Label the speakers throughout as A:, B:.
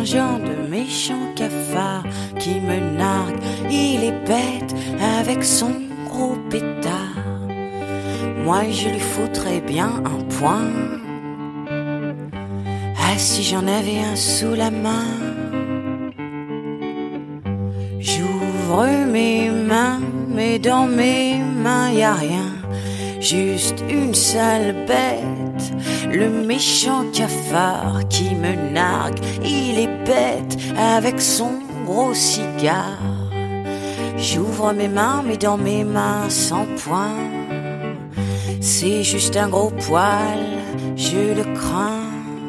A: genre de méchant cafard qui me nargue. Il est bête avec son gros pétard. Moi je lui foutrais bien un point. Ah, si j'en avais un sous la main. J'ouvre mes mains, mais dans mes mains y a rien. Juste une sale bête, le méchant cafard qui me nargue. Il est bête avec son gros cigare. J'ouvre mes mains, mais dans mes mains sans point. C'est juste un gros poil, je le crains.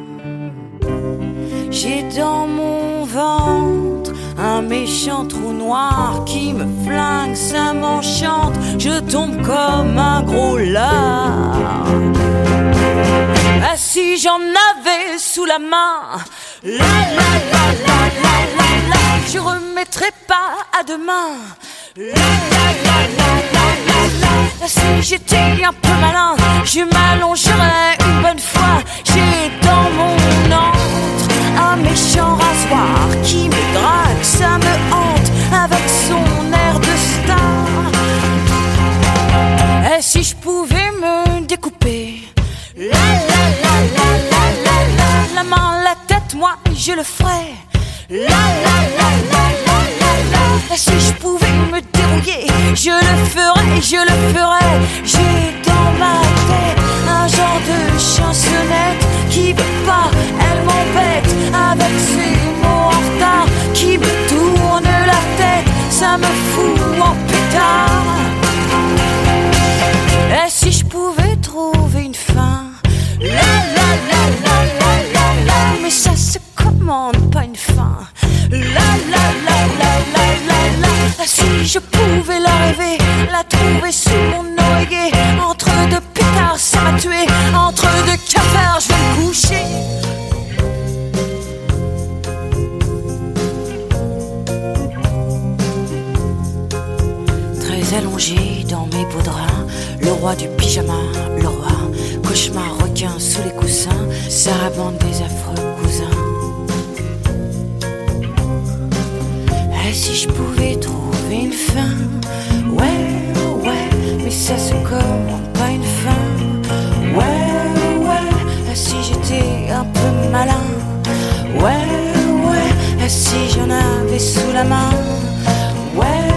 A: J'ai dans mon ventre un méchant trou noir qui me flingue, ça m'enchante. Je tombe comme un gros lard. Ah, si j'en avais sous la main, la la la la la la la, je remettrais pas à demain. La la la la la la la. Ah, si j'étais un peu malin, je m'allongerais une bonne fois. J'ai dans mon antre un méchant rasoir qui me drague, ça me hante avec son air de star. Et si je pouvais me découper, la la la la la la la, la main, la tête, moi je le ferais. La la la la la la la. Et si je pouvais me dérouiller, je le ferais, je le ferais. J'ai dans ma tête un genre de chansonnette qui veut pas, elle m'embête avec ses mots en retard qui me tourne la tête, ça me fout en pétard. Et si je pouvais trouver une fin, la la la la la la la, mais ça se commande pas une fin. La la la la la la la. Si je pouvais la rêver, la trouver sous mon oreiller, entre deux pétards ça m'a tué, entre deux cafards je vais me coucher. Très allongé dans mes beaux draps, le roi du pyjama, le roi cauchemar requin sous les coussins, sarabande des affreux cousins. Et si je pouvais trouver une fin, ouais, ouais, mais ça se commande pas une fin. Ouais, ouais, et si j'étais un peu malin, ouais, ouais, et si j'en avais sous la main, ouais.